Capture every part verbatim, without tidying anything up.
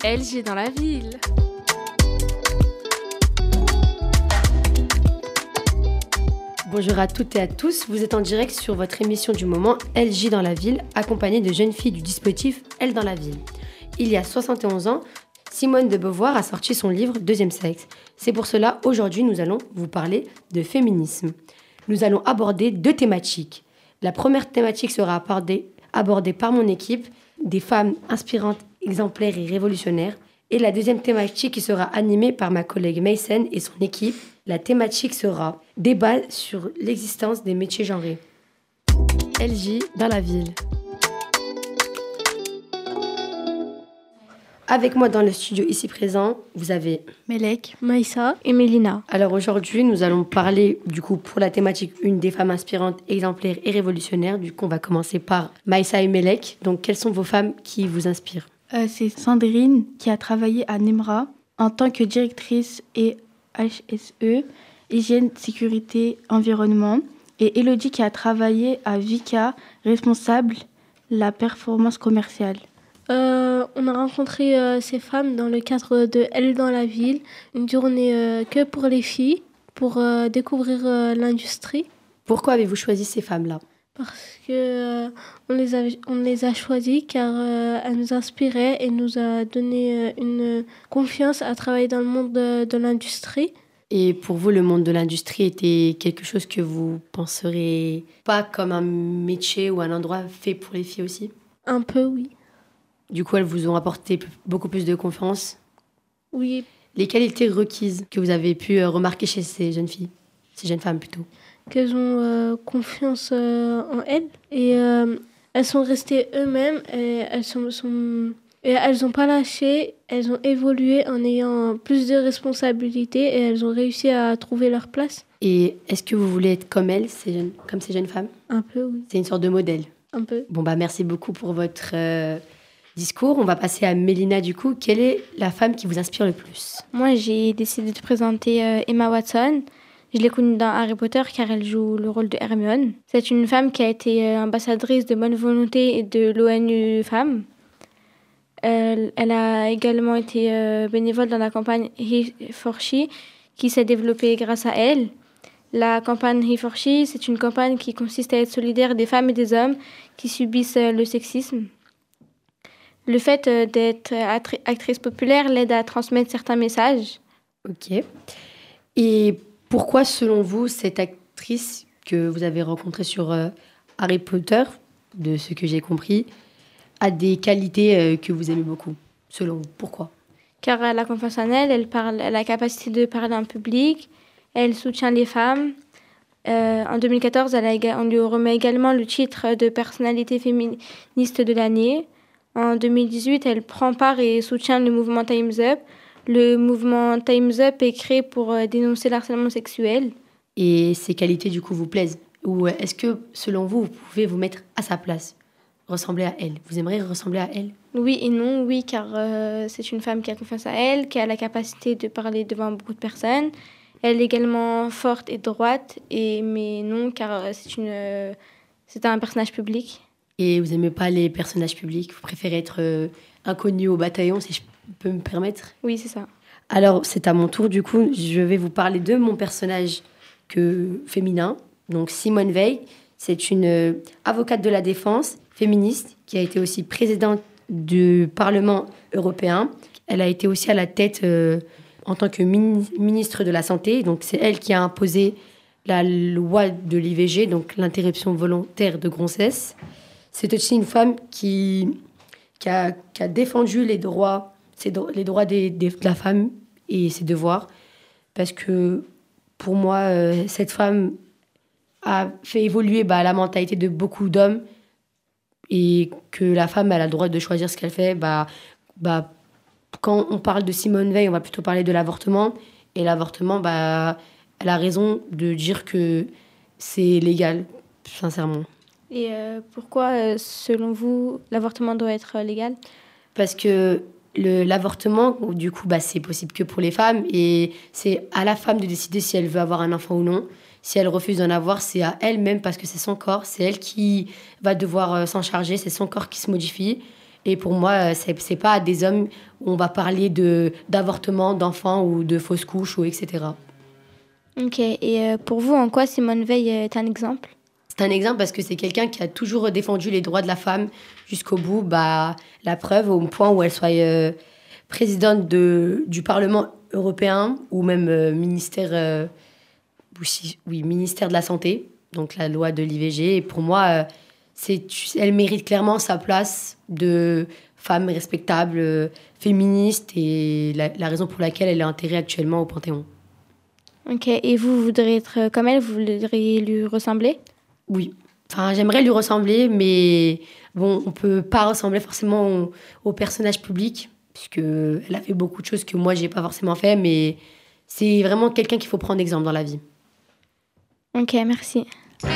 L J dans la ville. Bonjour à toutes et à tous, vous êtes en direct sur votre émission du moment L J dans la ville, accompagnée de jeunes filles du dispositif Elle dans la ville. Il y a soixante et onze ans, Simone de Beauvoir a sorti son livre Deuxième sexe. C'est pour cela, aujourd'hui, nous allons vous parler de féminisme. Nous allons aborder deux thématiques. La première thématique sera abordée, abordée par mon équipe, des femmes inspirantes, exemplaires et révolutionnaires. Et la deuxième thématique qui sera animée par ma collègue Maysen et son équipe. La thématique sera débat sur l'existence des métiers genrés. L J dans la ville. Avec moi dans le studio ici présent, vous avez Melek, Maïssa et Mélina. Alors aujourd'hui, nous allons parler du coup pour la thématique une des femmes inspirantes, exemplaires et révolutionnaires. Du coup, on va commencer par Maïssa et Melek. Donc, quelles sont vos femmes qui vous inspirent ? Euh, c'est Sandrine qui a travaillé à Nemra en tant que directrice et H S E, hygiène, sécurité, environnement. Et Elodie qui a travaillé à Vika, responsable la performance commerciale. Euh, on a rencontré euh, ces femmes dans le cadre de Elle dans la ville, une journée euh, que pour les filles, pour euh, découvrir euh, l'industrie. Pourquoi avez-vous choisi ces femmes-là ? Parce que euh, on les a on les a choisies car euh, elles nous inspiraient et nous a donné euh, une confiance à travailler dans le monde de, de l'industrie. Et pour vous, le monde de l'industrie était quelque chose que vous penserez pas comme un métier ou un endroit fait pour les filles aussi ? Un peu, oui. Du coup, elles vous ont apporté beaucoup plus de confiance ? Oui. Les qualités requises que vous avez pu remarquer chez ces jeunes filles, ces jeunes femmes plutôt ? Qu'elles ont euh, confiance euh, en elles et euh, elles sont restées eux-mêmes et elles sont, sont et elles n'ont pas lâché, elles ont évolué en ayant plus de responsabilités et elles ont réussi à trouver leur place. Et est-ce que vous voulez être comme elles, ces jeunes, comme ces jeunes femmes ? Un peu, oui. C'est une sorte de modèle. Un peu. Bon bah merci beaucoup pour votre euh, discours. On va passer à Mélina du coup. Quelle est la femme qui vous inspire le plus ? Moi, j'ai décidé de présenter euh, Emma Watson. Je l'ai connue dans Harry Potter car elle joue le rôle de Hermione. C'est une femme qui a été euh, ambassadrice de bonne volonté et de l'ONU Femmes. Elle, elle a également été euh, bénévole dans la campagne He for She qui s'est développée grâce à elle. La campagne He for She, c'est une campagne qui consiste à être solidaire des femmes et des hommes qui subissent euh, le sexisme. Le fait euh, d'être attri- actrice populaire l'aide à transmettre certains messages. Ok. Et pourquoi, selon vous, cette actrice que vous avez rencontrée sur euh, Harry Potter, de ce que j'ai compris, a des qualités euh, que vous aimez beaucoup, selon vous ? Pourquoi ? Car elle a confiance en elle, elle, parle, elle a la capacité de parler en public, elle soutient les femmes. Euh, en deux mille quatorze, elle a, on lui remet également le titre de personnalité féministe de l'année. En deux mille dix-huit, elle prend part et soutient le mouvement Time's Up. Le mouvement Time's Up est créé pour euh, dénoncer l'harcèlement sexuel. Et ces qualités, du coup, vous plaisent ? Ou est-ce que, selon vous, vous pouvez vous mettre à sa place ? Ressembler à elle ? Vous aimeriez ressembler à elle ? Oui et non, oui, car euh, c'est une femme qui a confiance à elle, qui a la capacité de parler devant beaucoup de personnes. Elle est également forte et droite, et, mais non, car c'est, une, euh, c'est un personnage public. Et vous n'aimez pas les personnages publics ? Vous préférez être euh, inconnu au bataillon, si je peux me permettre ? Oui, c'est ça. Alors, c'est à mon tour, du coup, je vais vous parler de mon personnage que, féminin. Donc, Simone Veil, c'est une euh, avocate de la défense, féministe, qui a été aussi présidente du Parlement européen. Elle a été aussi à la tête euh, en tant que mini- ministre de la Santé. Donc, c'est elle qui a imposé la loi de l'I V G, donc l'interruption volontaire de grossesse. C'est aussi une femme qui, qui, a, qui a défendu les droits, ses, les droits des, des, de la femme et ses devoirs. Parce que, pour moi, euh, cette femme a fait évoluer bah, la mentalité de beaucoup d'hommes et que la femme elle a le droit de choisir ce qu'elle fait. Bah, bah, quand on parle de Simone Veil, on va plutôt parler de l'avortement. Et l'avortement, bah, elle a raison de dire que c'est légal, sincèrement. Et euh, pourquoi, euh, selon vous, l'avortement doit être euh, légal ? Parce que le, l'avortement, du coup, bah, c'est possible que pour les femmes. Et c'est à la femme de décider si elle veut avoir un enfant ou non. Si elle refuse d'en avoir, c'est à elle-même parce que c'est son corps. C'est elle qui va devoir euh, s'en charger. C'est son corps qui se modifie. Et pour moi, c'est, c'est pas à des hommes où on va parler de, d'avortement d'enfants ou de fausses couches, ou et cetera. Ok, et euh, pour vous, en quoi Simone Veil est un exemple ? C'est un exemple parce que c'est quelqu'un qui a toujours défendu les droits de la femme jusqu'au bout. Bah, la preuve, au point où elle soit euh, présidente de, du Parlement européen ou même euh, ministère, euh, oui, ministère de la Santé, donc la loi de l'I V G. Et pour moi, euh, c'est, elle mérite clairement sa place de femme respectable, euh, féministe, et la, la raison pour laquelle elle est enterrée actuellement au Panthéon. Ok, et vous, vous voudriez être comme elle, vous voudriez lui ressembler ? Oui, enfin, j'aimerais lui ressembler, mais bon, on peut pas ressembler forcément au, au personnage public, puisqu'elle a fait beaucoup de choses que moi, j'ai pas forcément fait, mais c'est vraiment quelqu'un qu'il faut prendre exemple dans la vie. Ok, merci.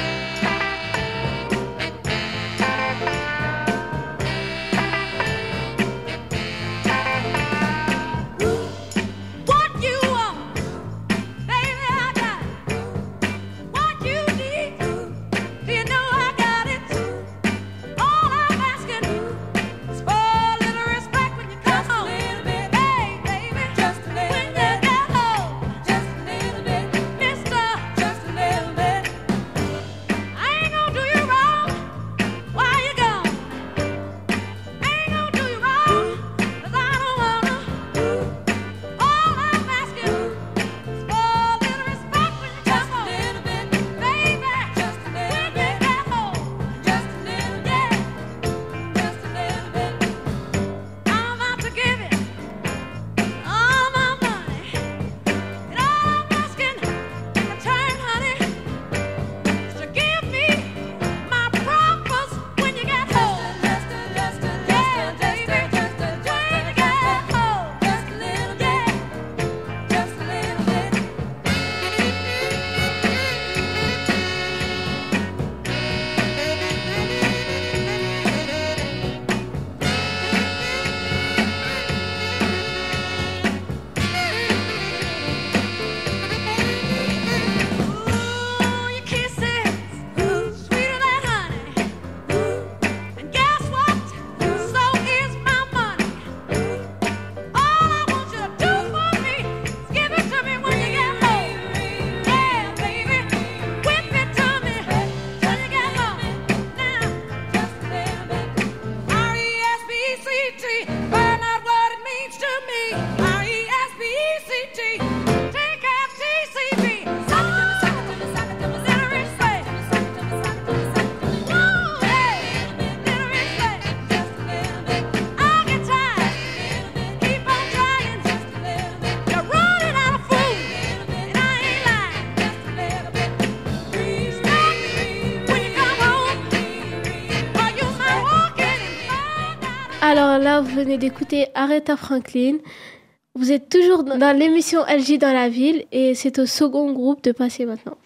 Alors là, vous venez d'écouter Aretha Franklin. Vous êtes toujours dans l'émission L J dans la ville et c'est au second groupe de passer maintenant.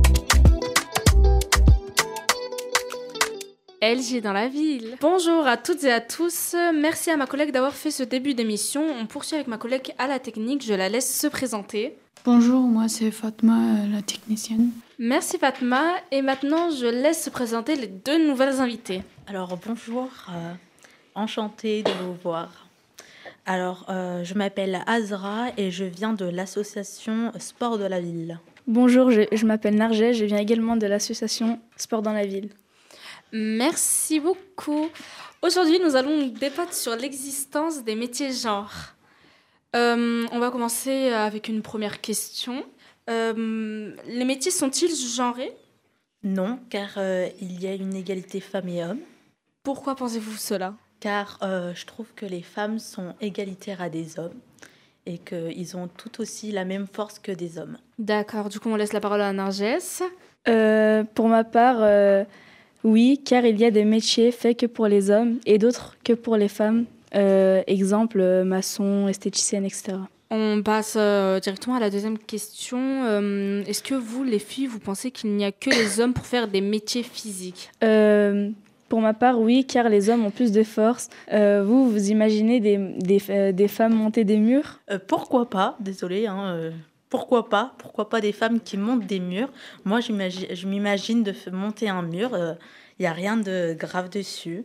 L J dans la ville. Bonjour à toutes et à tous. Merci à ma collègue d'avoir fait ce début d'émission. On poursuit avec ma collègue à la technique. Je la laisse se présenter. Bonjour, moi c'est Fatma, la technicienne. Merci Fatma. Et maintenant, je laisse se présenter les deux nouvelles invitées. Alors bonjour, euh, enchantée de vous voir. Alors, euh, je m'appelle Azra et je viens de l'association Sport de la Ville. Bonjour, je, je m'appelle Narjet, je viens également de l'association Sport dans la Ville. Merci beaucoup. Aujourd'hui, nous allons débattre sur l'existence des métiers genres. Euh, on va commencer avec une première question. Euh, les métiers sont-ils genrés ? Non, car euh, il y a une égalité femmes et hommes. Pourquoi pensez-vous cela ? Car euh, je trouve que les femmes sont égalitaires à des hommes et qu'ils ont tout aussi la même force que des hommes. D'accord, du coup on laisse la parole à Narjès. Euh, pour ma part, euh, oui, car il y a des métiers faits que pour les hommes et d'autres que pour les femmes. Euh, exemple, maçon, esthéticienne, et cetera. On passe euh, directement à la deuxième question. Euh, est-ce que vous, les filles, vous pensez qu'il n'y a que les hommes pour faire des métiers physiques ? euh, Pour ma part, oui, car les hommes ont plus de force. Euh, vous, vous imaginez des, des, euh, des femmes monter des murs ? euh, Pourquoi pas ? Désolée, hein, euh, pourquoi pas ? Pourquoi pas des femmes qui montent des murs ? Moi, j'imagine, je m'imagine de f- monter un mur. Il euh, n'y a rien de grave dessus.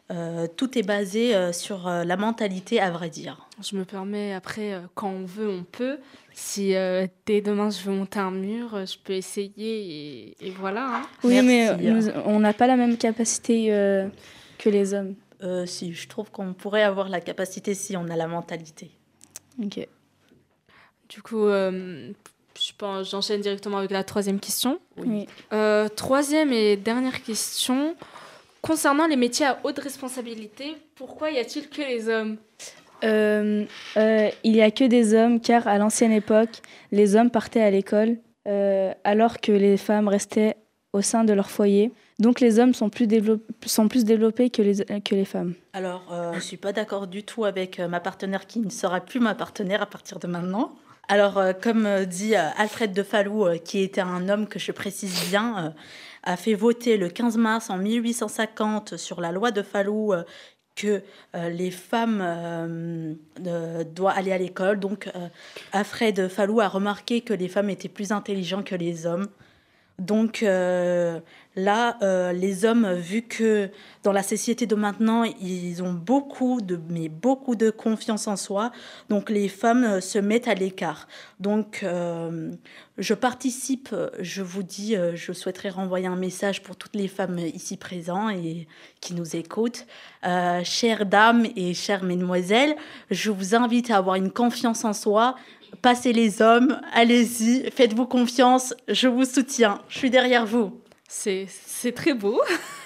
euh, tout est basé euh, sur euh, la mentalité, à vrai dire. Je me permets, après, euh, quand on veut, on peut. Si euh, dès demain, je veux monter un mur, euh, je peux essayer et, et voilà. Hein. Oui, Merci. mais euh, nous, on n'a pas la même capacité euh, que les hommes. Euh, si, je trouve qu'on pourrait avoir la capacité si on a la mentalité. Ok. Du coup, euh, je pense, j'enchaîne directement avec la troisième question. Oui. Euh, troisième et dernière question. Concernant les métiers à haute responsabilité, pourquoi y a-t-il que les hommes ? Euh, euh, il n'y a que des hommes, car à l'ancienne époque, les hommes partaient à l'école, euh, alors que les femmes restaient au sein de leur foyer. Donc les hommes sont plus, développ- sont plus développés que les, que les femmes. Alors, euh, je ne suis pas d'accord du tout avec euh, ma partenaire qui ne sera plus ma partenaire à partir de maintenant. Alors, euh, comme euh, dit euh, Alfred de Falloux, euh, qui était un homme que je précise bien, euh, a fait voter le quinze mars en mille huit cent cinquante sur la loi de Falloux euh, que euh, les femmes euh, euh, doivent aller à l'école. Donc, euh, Alfred Falloux a remarqué que les femmes étaient plus intelligentes que les hommes. Donc euh, là, euh, les hommes, vu que dans la société de maintenant, ils ont beaucoup de, mais beaucoup de confiance en soi, donc les femmes euh, se mettent à l'écart. Donc euh, je participe, je vous dis, euh, je souhaiterais renvoyer un message pour toutes les femmes ici présentes et qui nous écoutent. Euh, chères dames et chères mesdemoiselles, je vous invite à avoir une confiance en soi. Passez les hommes, allez-y, faites-vous confiance, je vous soutiens, je suis derrière vous. C'est, c'est très beau.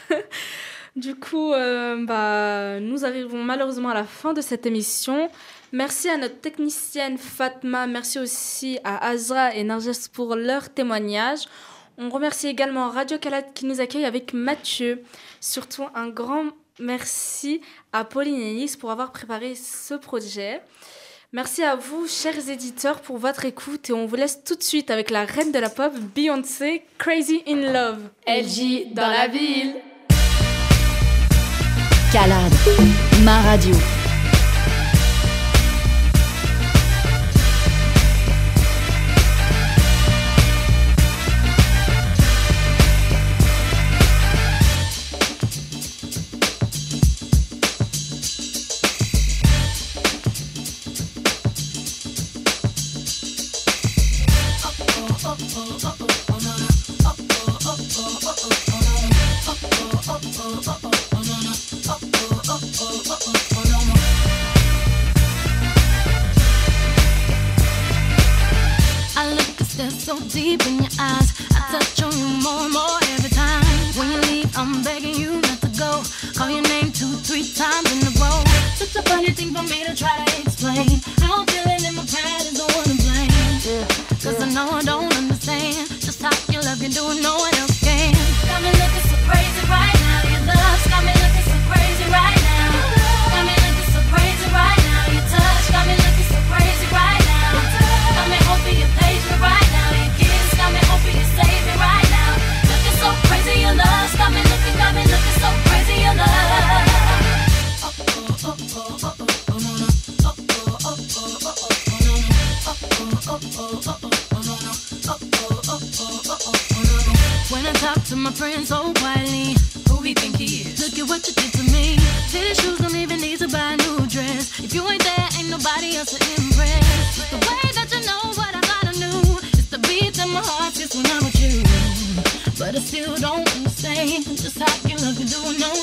Du coup, euh, bah, nous arrivons malheureusement à la fin de cette émission. Merci à notre technicienne Fatma, merci aussi à Azra et Narges pour leur témoignage. On remercie également Radio Kalat qui nous accueille avec Mathieu. Surtout un grand merci à Pauline et Lise pour avoir préparé ce projet. Merci à vous, chers éditeurs, pour votre écoute et on vous laisse tout de suite avec la reine de la pop, Beyoncé, Crazy in Love. L J dans la ville. Calade, ma radio. So deep in your eyes, I touch on you more and more every time. When you leave, I'm begging you not to go. Call your name two, three times in a row. Such a funny thing for me to try to explain. How I'm feeling in my pride is the one to blame. Yeah, Cause yeah. I know I don't understand just how your love can do it, no one else can. Got me looking so crazy right now. Your love's got me looking so crazy right now. Got me looking so crazy right now. Your touch got me looking so crazy right now. Got me hoping you page me right now. Got me hoping you save me right now. Looking so crazy, your love got me looking, got me looking so crazy, your love. When I talk to my friends so quietly, who we think he is? Look at what you did to me. Fitted shoes don't even need to buy a new dress. If you ain't there, ain't nobody else to impress. It's the way that you know what I thought I knew. The beat in my heart just when I'm with you. But I still don't understand just how you love can do no